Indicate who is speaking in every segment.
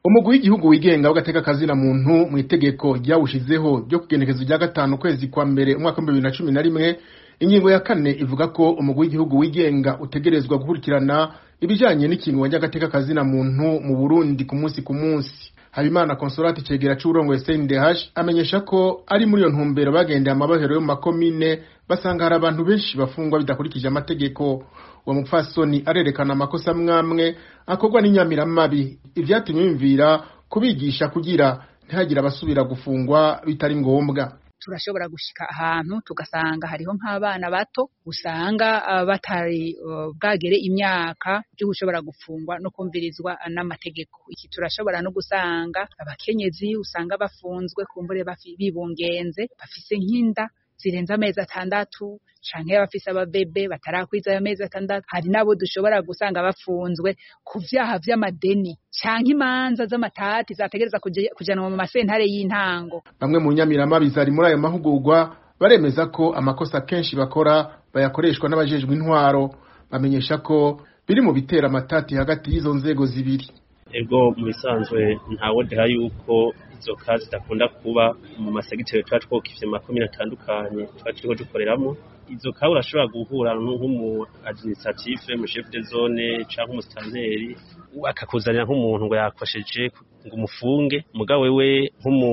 Speaker 1: Umugwi w'igihugu wigenga w'agateka kazina muntu mu itegeko ryawushizeho ryo kugenekezo rya 5 kwezi kwa mbere umwaka wa 2011 ingingo ya 4 ivuga ko umugwi w'igihugu wigenga utegerezwa gukurikirana ibijanye n'ikingo ry'agateka kazina muntu mu Burundi ku munsi. Habimana Consolate cegera c'urongo SNDH amenyesha ko ari muri yo ntumbero bagendeye amabohero yo mu makomine basanga hari abantu benshi bafungwa bidakurikije amategeko. Uwo mupfasoni arerekana amakosa mwamwe akorwa n'inyamiramabi ivyatumye bimvira kubigisha kugira ntihagira abasubira gufungwa bitari ngombwa.
Speaker 2: Turashobora gushika ahantu tugasanga hariho nk'abana bato usanga batari bwagere imyaka byo gushobora gufungwa no kumvirizwa n'amategeko. Iki turashobora no gusanga abakenyezi usanga bafunzwe kumbure bibungenze bafise nk'inda zirenza amezi 6 canke abafise ababebe batarakwiza amezi 6. Hari nabo dushobora gusanga bafunzwe ku vyaha vy'amadeni canke imanza z'amatati zategereza kujanwa mu masentare y'intango.
Speaker 1: Bamwe mu nyamiramabi zari muri ayo mahugurwa baremeza ko amakosa kenshi bakora bayakoreshwa n'abajejwe intwaro. Bamenyesha ko biri mu bitera amatati hagati y'izo nzego zibiri.
Speaker 3: Ego mu bisanzwe ntawo deha yuko izo kazi zidakunda kuba mu masegiteri twakivye makomine atandukanye twakiriho dukoreramo. Izo kazi urashobora guhura nk'umu administrative mu chef de zone canke umustanteri akakuzanira nk'umuntu ngo yakosheje ngo umufunge mugabo wewe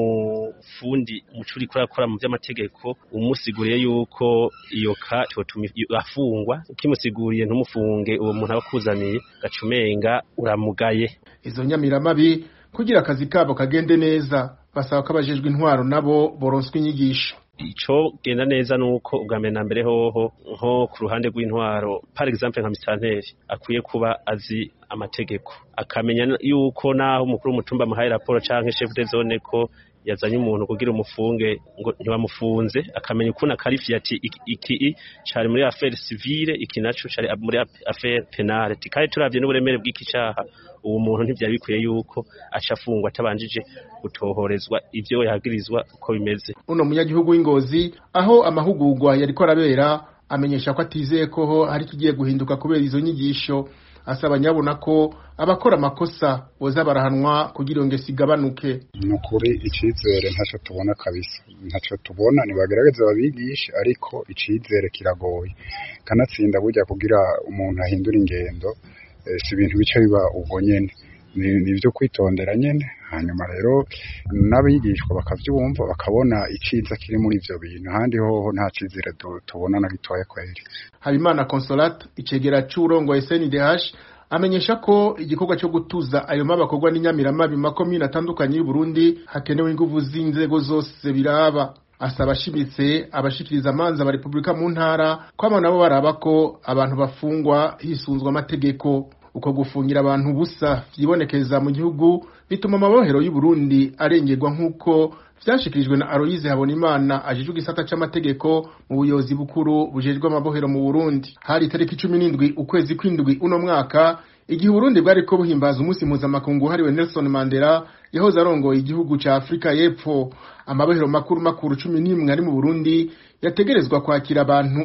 Speaker 3: nk'umufundi umucuri kurakora mu by'amategeko umusiguriye yuko iyo ka cyotuma afungwa ukimusiguriye ntumufunge uwo muntu abakuzaniye gacumenga uramugaye.
Speaker 1: Izo nyamiramabi kugira akazi kabo kagende neza basaba ko abajejwe intwaro nabo boronswa inyigisho.
Speaker 3: Ico genda neza nuko ubwambere na mbere hoho nko ku ruhande rw'intwaro par exemple nka mistanteri akwiye kuba azi amategeko akamenya yuko naho umukuru w'umutumba muhaye raporo canke chef de zone ko yazanye umuntu kugira umufunge ngo ntibamufunze akamenya ukuntu akarifi ati iki cari muri affaire civile iki naco cari muri affaire penale tikaye turavye n'uburemere bw'iki caha uwo muntu ntivyari bikwiye yuko acafungwa atabanjije gutohorezwa ivyo yagirizwa uko bimeze.
Speaker 1: Uno munyagihugu w'Ingozi aho amahugurwa yariko arabera amenyesha ko atizeye ko hari kigiye guhinduka kubera izo nyigisho. Asaba nyabona ko abakora amakosa boza barahanwa kugira ngo sigabanuke.
Speaker 4: Nukuri icizere ntaco tubona kabisa, ntaco tubona nibagerageza babigisha ariko icizere kiragoye. Kanatsinda burya kugira umuntu ahindura ingendo si ibintu bice biba ubwo nyene nivyo kwitondera nyene. Hanyuma rero n'abigishwa bakavyumva bakabona iciza kiri muri ivyo bintu handi hoho nta cizere tubona na gitoya kweri.
Speaker 1: Habimana Consolate icegera c'urongo SNDH amenyesha ko igikorwa cyo gutuza ayo mabakorwa n'inyamiramabi makomine atandukanye y'u Burundi hakenewe inguvu z'inzego zose biraba. Asaba ashimitse abashikiriza amanza ba Republika mu ntara ko abana bo baraba ko abantu bafungwa hisunzwe amategeko. Uko gufungira abantu busa vyibonekeza mu gihugu bituma amabohero y'u Burundi arengerwa nk'uko vyashikirijwe na Aloise Habonimana ajejwe gisata c'amategeko mu buyobozi bukuru bujejwe amabohero mu Burundi. Hari tariki 17 ukwezi kw'indwi uno mwaka igihe Burundi bwari ko buhimbaza umunsi mpuzamakungu hariwe Nelson Mandela yahoze arongoye igihugu ca Afrika y'Epfo. Amabohero makuru 11 ari mu Burundi yategerezwa kwakira abantu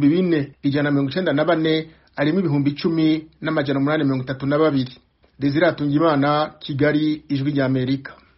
Speaker 1: 4,194 arimo 10,010 n'amajana 832. Desire Atungimana, Kigali, Ijwi ry'Amerika.